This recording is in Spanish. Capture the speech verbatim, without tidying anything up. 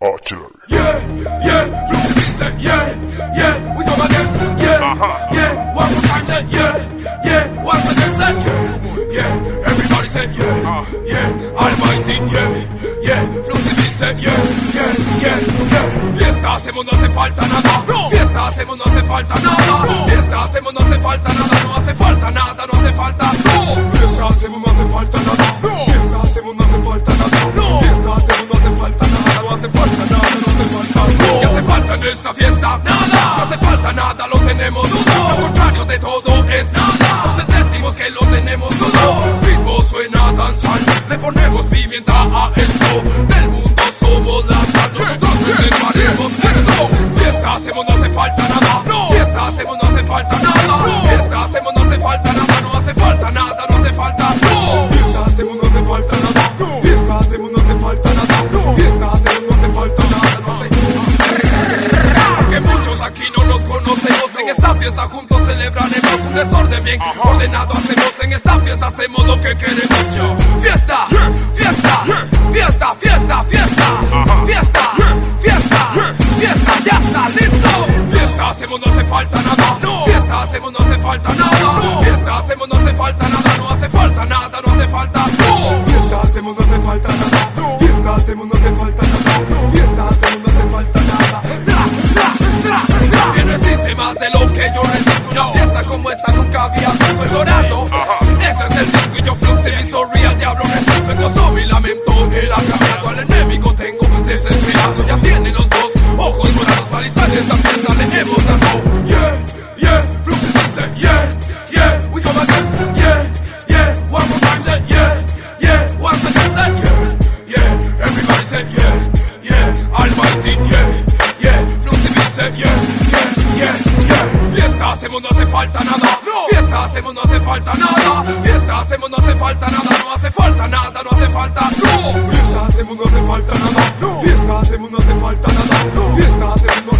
Artillery. Yeah, yeah, Fluxy Beats say yeah, yeah, we come against, yeah, uh-huh. yeah, one more time say yeah, yeah, once again say yeah, yeah, everybody say yeah, uh. yeah, Almighty, yeah, yeah, Fluxy Beats say yeah, yeah, yeah, yeah. Fiesta hacemos, no hace falta nada, no. Fiesta hacemos, no hace falta nada, no. Fiesta hacemos, no hace falta nada, no hace falta nada, no hace falta, no. Fiesta hacemos, no hace falta nada, no. Fiesta hacemos, no hace falta nada, no. Fiesta hacemos, no hace falta nada, no hace falta nada, no hace falta, no. ¿Qué hace falta en esta fiesta? Nada, no hace falta nada, lo tenemos todo. Lo contrario de todo es nada. Entonces decimos que lo tenemos todo. Ritmo suena danzal, le ponemos pimienta a esto. Del mundo somos la sal, nosotros preservaremos esto. Fiesta hacemos, no hace falta nada, no. Fiesta hacemos, no hace falta nada, no. Fiesta hacemos, no hace falta nada, no hace falta nada, no hace falta, no. Fiesta hacemos, no hace falta nada, no. Fiesta hacemos, no hace falta nada, no. Fiesta hacemos, no hace falta nada, no hace que muchos aquí no nos conocemos. En esta fiesta juntos celebraremos un desorden bien uh-huh. ordenado hacemos. En esta fiesta hacemos lo que queremos yo. Fiesta, yeah. fiesta, yeah. fiesta, fiesta, fiesta, uh-huh. fiesta, yeah. fiesta, yeah. fiesta, ya está listo. Fiesta hacemos, no hace falta nada, no. Fiesta hacemos, no hace falta nada, no. Fiesta hacemos, no hace falta nada, no hace falta nada, no hace falta, no. Fiesta hacemos, no hace falta nada, no. Fiesta hacemos, no hace falta nada, no. Fiesta hacemos, no hace falta nada. Que no existe más de lo que yo resisto. Una fiesta como esta nunca había visto. El dorado, ese es el disco y yo Fluxy Beats so real, diablo resisto. Engozo mi lamento, el acabado al enemigo tengo desesperado. Ya tiene los dos ojos morados, palizar esta fiesta le hemos dado. Yeah, yeah, Fluxy Beats say yeah, yeah, we come against, yeah, yeah, one more time say yeah, yeah, once again say yeah, yeah, everybody say yeah, yeah, Almighty, yeah, yeah, Fluxy Beats say yeah, yeah, yeah, yeah. Fiesta hacemos, no hace falta nada, no. Fiesta hacemos, no hace falta nada. Fiesta hacemos, no hace falta nada, no hace falta nada, no hace falta, no. Fiesta hacemos, no hace falta nada, no. Fiesta hacemos, no hace falta nada, no. Fiesta hacemos, no